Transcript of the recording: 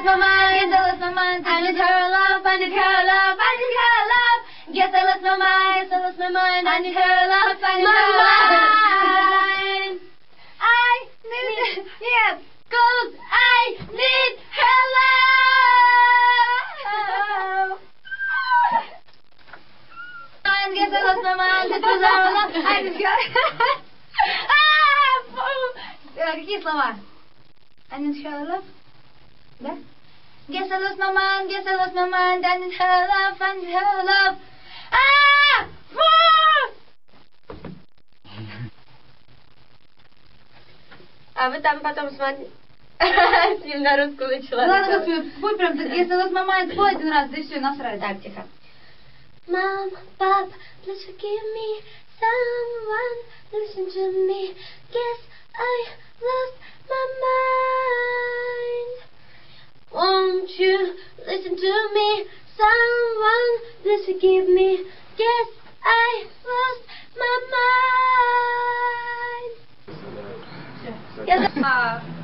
my mind, guess I lost my mind. I need her love, I need her love, I need her love. Guess I lost my mind, I lost my mind. I need her love, I need her love. I need, yes, cause I need her love. Guess I lost my mind, guess I lost my love. I need her. Какие слова? I need her love. Да? Guess I lost my mind, guess I lost my mind. I need her love, I need her love. А вы там потом смотрите. С ним на русском начала. Ладно, Господи, пой прям так. Guess I lost my mind, спой один раз, да и все, насрать. Так, тихо. Mom, Pop, please forgive me. Someone listen to me. Guess I lost my mind. Won't you listen to me? Someone please forgive me. Guess I lost my mind. Все.